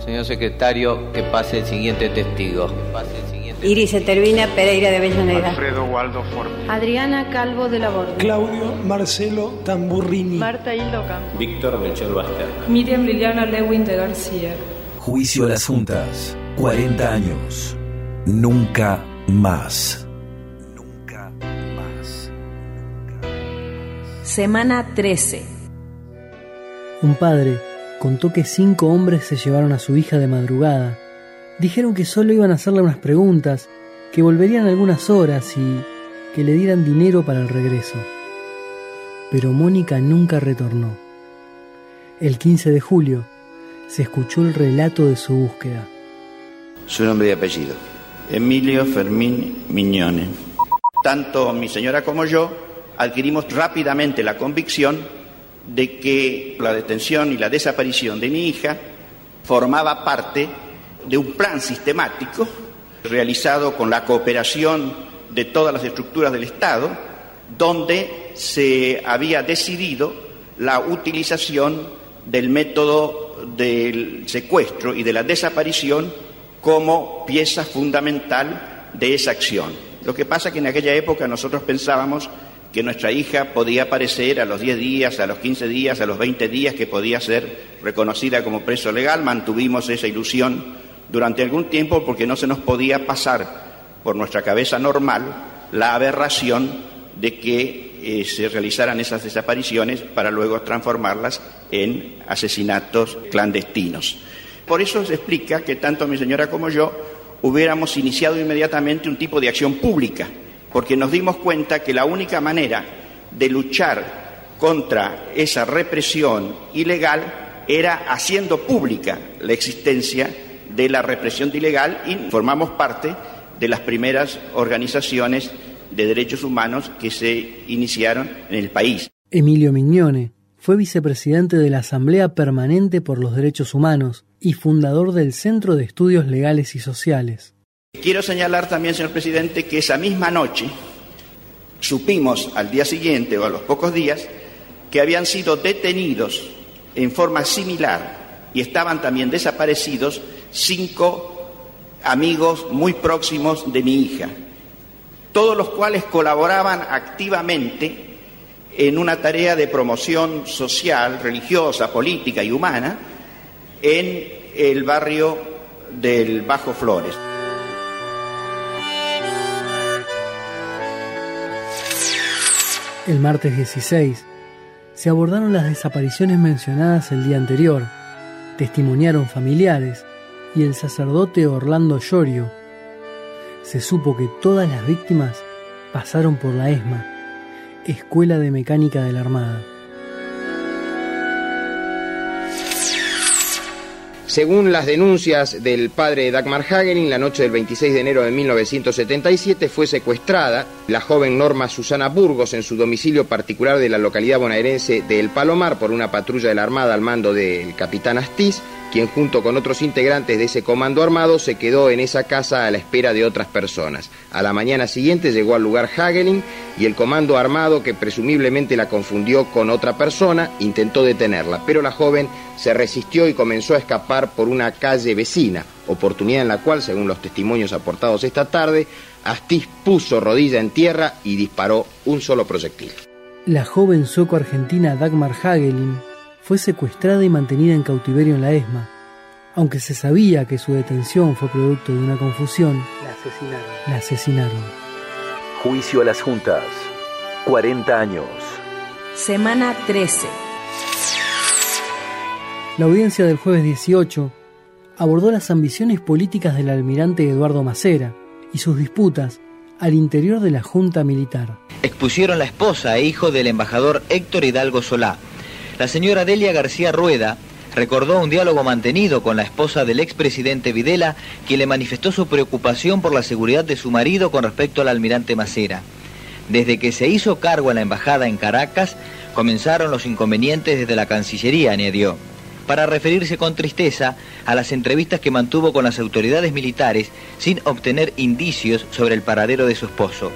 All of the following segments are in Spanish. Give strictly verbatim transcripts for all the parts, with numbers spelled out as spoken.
Señor secretario, que pase el siguiente testigo. Que pase el siguiente Iris Etervina Pereira de Avellaneda. Alfredo Waldo Forte. Adriana Calvo de la Borda. Claudio Marcelo Tamburrini. Marta Hilda Ocampo. Víctor Melchor Basterra. Miriam Liliana Lewin de García. Juicio a las juntas. cuarenta años. Nunca más. Nunca más. Semana trece. Un padre contó que cinco hombres se llevaron a su hija de madrugada. Dijeron que solo iban a hacerle unas preguntas, que volverían algunas horas y que le dieran dinero para el regreso. Pero Mónica nunca retornó. El quince de julio se escuchó el relato de su búsqueda. Su nombre y apellido. Emilio Fermín Mignone. Tanto mi señora como yo adquirimos rápidamente la convicción de que la detención y la desaparición de mi hija formaba parte de un plan sistemático realizado con la cooperación de todas las estructuras del Estado, donde se había decidido la utilización del método del secuestro y de la desaparición como pieza fundamental de esa acción. Lo que pasa es que en aquella época nosotros pensábamos que nuestra hija podía aparecer a los diez días, a los quince días, a los veinte días, que podía ser reconocida como preso legal. Mantuvimos esa ilusión durante algún tiempo porque no se nos podía pasar por nuestra cabeza normal la aberración de que eh, se realizaran esas desapariciones para luego transformarlas en asesinatos clandestinos. Por eso se explica que tanto mi señora como yo hubiéramos iniciado inmediatamente un tipo de acción pública, porque nos dimos cuenta que la única manera de luchar contra esa represión ilegal era haciendo pública la existencia de la represión ilegal, y formamos parte de las primeras organizaciones de derechos humanos que se iniciaron en el país. Emilio Mignone fue vicepresidente de la Asamblea Permanente por los Derechos Humanos y fundador del Centro de Estudios Legales y Sociales. Quiero señalar también, señor presidente, que esa misma noche supimos al día siguiente o a los pocos días que habían sido detenidos en forma similar y estaban también desaparecidos cinco amigos muy próximos de mi hija, todos los cuales colaboraban activamente en una tarea de promoción social, religiosa, política y humana en el barrio del Bajo Flores. El martes dieciséis se abordaron las desapariciones mencionadas el día anterior, testimoniaron familiares y el sacerdote Orlando Llorio. Se supo que todas las víctimas pasaron por la ESMA, Escuela de Mecánica de la Armada. Según las denuncias del padre Dagmar Hagelin, la noche del veintiséis de enero de mil novecientos setenta y siete fue secuestrada la joven Norma Susana Burgos en su domicilio particular de la localidad bonaerense de El Palomar por una patrulla de la Armada al mando del capitán Astiz, quien junto con otros integrantes de ese comando armado se quedó en esa casa a la espera de otras personas. A la mañana siguiente llegó al lugar Hagelin y el comando armado, que presumiblemente la confundió con otra persona, intentó detenerla, pero la joven se resistió y comenzó a escapar por una calle vecina, oportunidad en la cual, según los testimonios aportados esta tarde, Astiz puso rodilla en tierra y disparó un solo proyectil. La joven sueco-argentina Dagmar Hagelin fue secuestrada y mantenida en cautiverio en la ESMA. Aunque se sabía que su detención fue producto de una confusión, la asesinaron. La asesinaron. Juicio a las juntas. cuarenta años. Semana trece. La audiencia del jueves dieciocho abordó las ambiciones políticas del almirante Eduardo Macera y sus disputas al interior de la Junta Militar. Expusieron la esposa e hijo del embajador Héctor Hidalgo Solá. La señora Delia García Rueda recordó un diálogo mantenido con la esposa del expresidente Videla, quien le manifestó su preocupación por la seguridad de su marido con respecto al almirante Macera. Desde que se hizo cargo en la embajada en Caracas, comenzaron los inconvenientes desde la Cancillería, añadió, para referirse con tristeza a las entrevistas que mantuvo con las autoridades militares sin obtener indicios sobre el paradero de su esposo.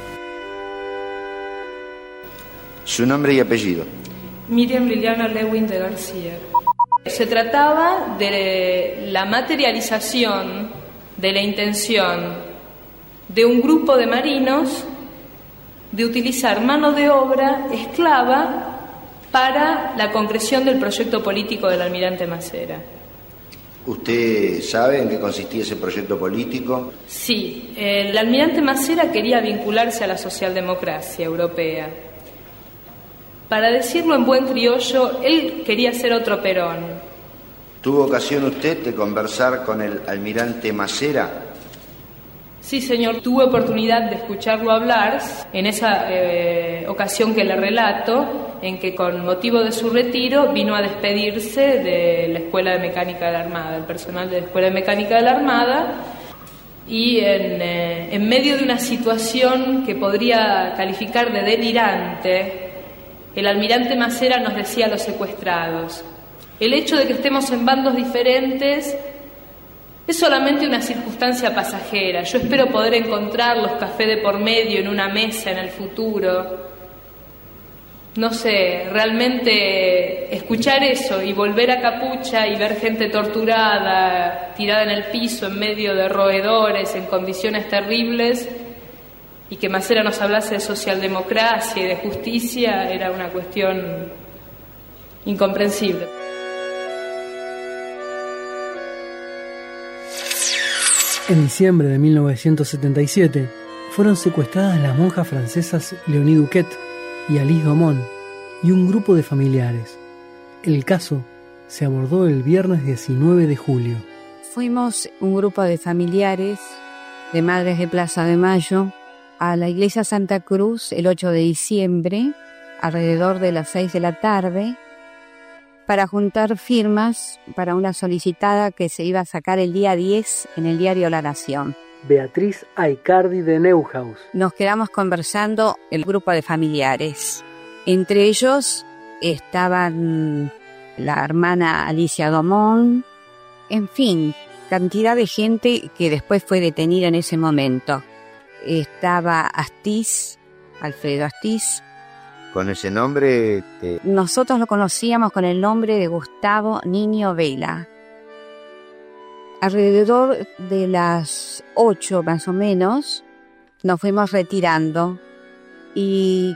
Su nombre y apellido. Miriam Liliana Lewin de García. Se trataba de la materialización de la intención de un grupo de marinos de utilizar mano de obra esclava para la concreción del proyecto político del almirante Macera. ¿Usted sabe en qué consistía ese proyecto político? Sí, el almirante Macera quería vincularse a la socialdemocracia europea. Para decirlo en buen criollo, él quería ser otro Perón. ¿Tuvo ocasión usted de conversar con el almirante Macera? Sí, señor, tuve oportunidad de escucharlo hablar en esa eh, ocasión que le relato, en que con motivo de su retiro vino a despedirse de la Escuela de Mecánica de la Armada, el personal de la Escuela de Mecánica de la Armada, y en, eh, en medio de una situación que podría calificar de delirante, el almirante Macera nos decía a los secuestrados: el hecho de que estemos en bandos diferentes es solamente una circunstancia pasajera. Yo espero poder encontrarlos café de por medio en una mesa en el futuro. No sé, realmente escuchar eso y volver a Capucha y ver gente torturada, tirada en el piso en medio de roedores, en condiciones terribles, y que Macera nos hablase de socialdemocracia y de justicia, era una cuestión incomprensible. En diciembre de mil novecientos setenta y siete fueron secuestradas las monjas francesas Léonie Duquet y Alice Domon y un grupo de familiares. El caso se abordó el viernes diecinueve de julio. Fuimos un grupo de familiares de Madres de Plaza de Mayo a la iglesia Santa Cruz el ocho de diciembre, alrededor de las seis de la tarde, para juntar firmas para una solicitada que se iba a sacar el día diez en el diario La Nación. Beatriz Aicardi de Neuhaus. Nos quedamos conversando el grupo de familiares. Entre ellos estaban la hermana Alicia Domon, en fin, cantidad de gente que después fue detenida en ese momento. Estaba Astiz, Alfredo Astiz. Con ese nombre... Te... Nosotros lo conocíamos con el nombre de Gustavo Niño Vela. Alrededor de las ocho más o menos nos fuimos retirando, y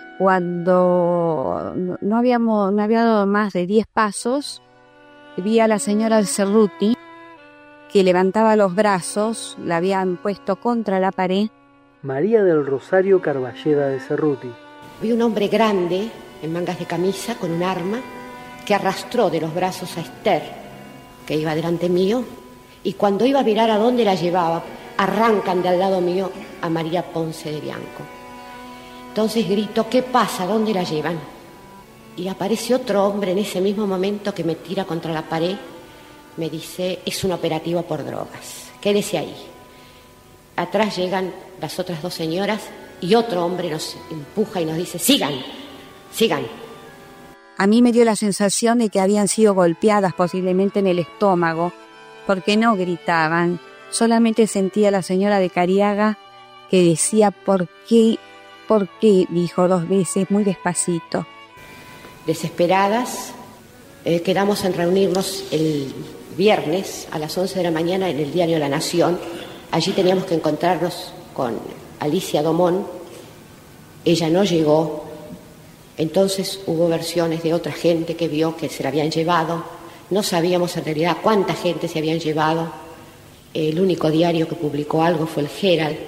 cuando no habíamos no había dado más de diez pasos, vi a la señora Cerruti que levantaba los brazos, la habían puesto contra la pared. María del Rosario Carballeda de Cerruti. Vi un hombre grande, en mangas de camisa, con un arma, que arrastró de los brazos a Esther, que iba delante mío, y cuando iba a mirar a dónde la llevaba, arrancan de al lado mío a María Ponce de Bianco. Entonces grito: ¿qué pasa? ¿Dónde la llevan? Y aparece otro hombre en ese mismo momento que me tira contra la pared, me dice: es un operativo por drogas, quédese ahí. Atrás llegan las otras dos señoras y otro hombre nos empuja y nos dice: sigan, sigan. A mí me dio la sensación de que habían sido golpeadas posiblemente en el estómago, porque no gritaban. Solamente sentía a la señora de Cariaga que decía: ¿por qué? ¿Por qué? Dijo dos veces muy despacito. Desesperadas, eh, quedamos en reunirnos el viernes a las once de la mañana en el diario La Nación. Allí teníamos que encontrarnos con Alicia Domon. Ella no llegó. Entonces hubo versiones de otra gente que vio que se la habían llevado. No sabíamos en realidad cuánta gente se habían llevado. El único diario que publicó algo fue el Herald.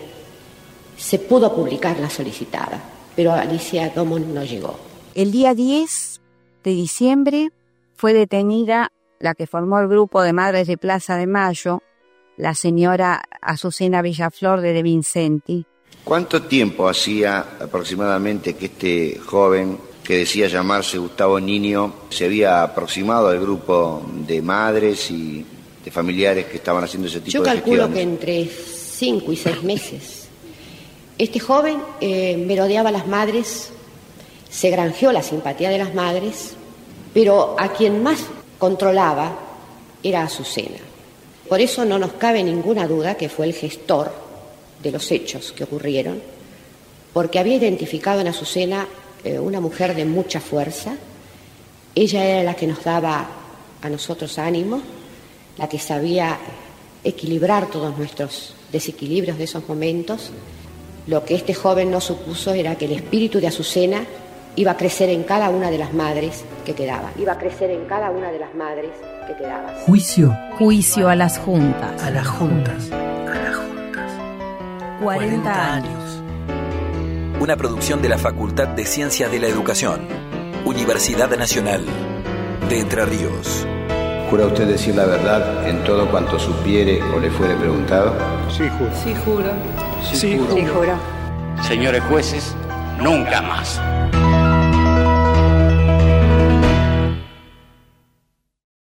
Se pudo publicar la solicitada, pero Alicia Domon no llegó. El día diez de diciembre fue detenida la que formó el grupo de Madres de Plaza de Mayo, la señora Azucena Villaflor de De Vincenti. ¿Cuánto tiempo hacía aproximadamente que este joven, que decía llamarse Gustavo Niño, se había aproximado al grupo de madres y de familiares que estaban haciendo ese tipo Yo de gestiones? Yo calculo que entre cinco y seis meses. Este joven eh, merodeaba a las madres, se granjeó la simpatía de las madres, pero a quien más controlaba era Azucena. Por eso no nos cabe ninguna duda que fue el gestor de los hechos que ocurrieron, porque había identificado en Azucena eh, una mujer de mucha fuerza. Ella era la que nos daba a nosotros ánimo, la que sabía equilibrar todos nuestros desequilibrios de esos momentos. Lo que este joven no supuso era que el espíritu de Azucena iba a crecer en cada una de las madres que quedaban. Iba a crecer en cada una de las madres que quedaban. Juicio. Juicio a las juntas. A las juntas. A las juntas. cuarenta años. Una producción de la Facultad de Ciencias de la Educación, Universidad Nacional de Entre Ríos. ¿Jura usted decir la verdad en todo cuanto supiere o le fuere preguntado? Sí, juro. Sí, juro. Sí, juro. Sí, juro. Señores jueces, nunca más.